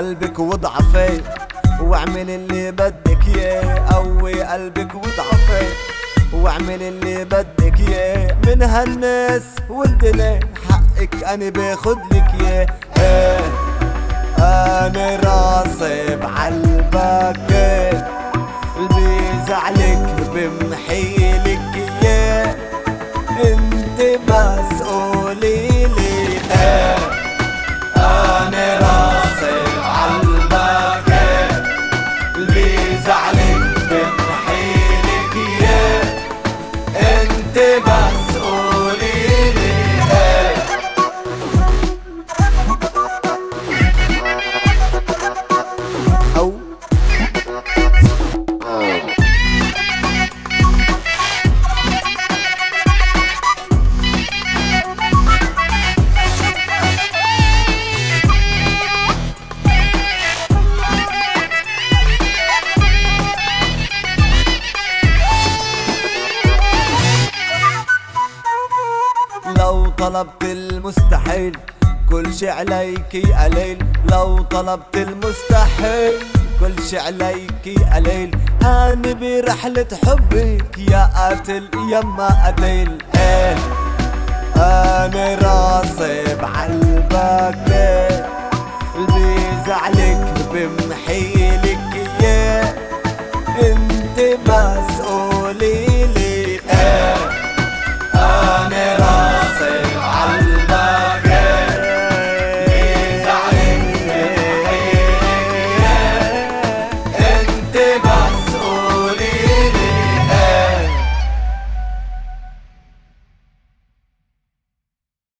قلبك وضعفي واعمل اللي بدك ياه، قوي قلبك وضعفي واعمل اللي بدك ياه. من هالناس وانت ليه حقك انا باخدلك ياه. انا راسي بعلبك اللي بيزعلك بمحيلك ياه. انت بس قوليلي انا راسي بعلبك اللي بيزعلك بمحيلك ياه. انت بس قوليلي لو طلبت المستحيل كل شي عليكي قليل. لو طلبت المستحيل كل شي عليكي قليل. أنا برحلة حبك يا قاتل يما قتيل. أنا راسي بعلبك اللي بيزعلك بمحيلك ياه. انت بس